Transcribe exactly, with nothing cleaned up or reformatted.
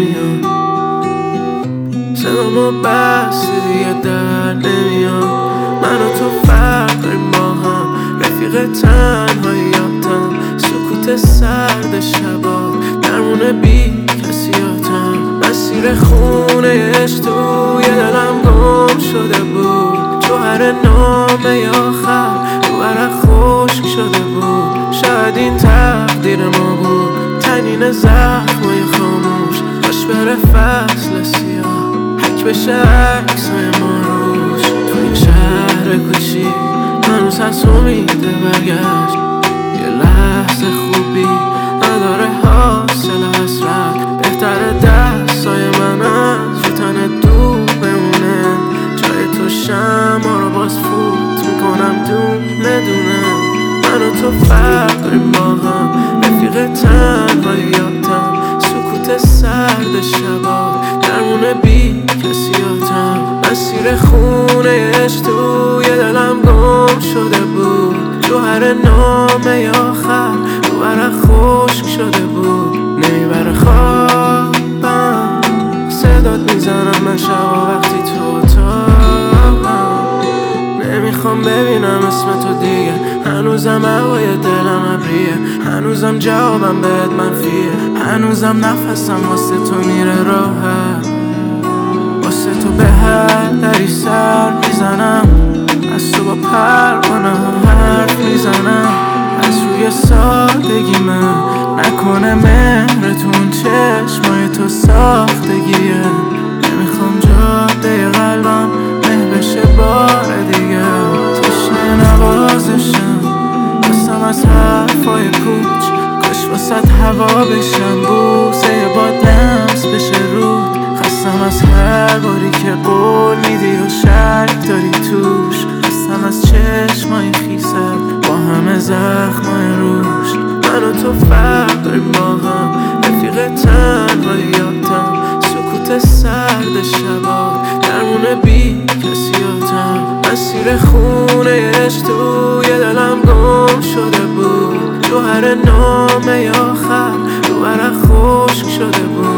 نمیاد، صدامو بستی دیگه در نمیاد. من و تو فرق داریم با هم، رفیق تنهاییاتم، سکوت سرد شبا درمونه بی کسیاتم. مسیر خونه عشق توی دلم گم شده بود، جوهر نامه آخر رو ورق خشک شده بود. شاید این تقدیر ما بود، تنین زخمای خاموش، کاش بره فصل سیاه حک بشه عکسای ما روش. تو این شهر کوچیک هنوز هست امیده برگشت، یه لحظه خوبی نداره حاصل حسرت. بهتره دستای من از رو تن دور بمونه، جای تو شمع رو باز فوت میکنم دونه دونه. من و تو فرق داریم با هم، رفیق تنهاییاتم، سکوت سرد شبا درمونه بی کسیاتم. مسیر خونه عشق توی دلم گم شده بود، جوهر نامه آخر رو ورق خشک شده بود. نمیبره خوابم، صدات میزنم من شبا وقتی تو اتاقم. نمیخوام ببینم اسم تو دیگه، هنوزم هوای دلم ابریه، هنوزم جوابم بهت منفیه، هنوزم نفسم واسه تو میره راحت. واسه تو به هر دری سر میزنم، از تو با پروانه ها حرف میزنم. از روی سادگی من نکنه مهرتون چشمای تو ساختگیه. نمیخوام جاده قلبم مه بشه بار دیگه، تشنه نوازشم قسم از حرفای کوچ، کاش واسد هوا بشم بوسه با لمس بشه رود. خستم از هر باری که قول میدی و شک داری توش، خستم از چشمای خیست با همه زخمای روش. من و تو فرق داریم با هم، رفیق تنهاییاتم، سکوت سرد شبا درمونه بی کسیاتم. مسیر خونه عشق توی دلم گم شده بود، جوهر نامه آخر رو ورق خشک شده بود.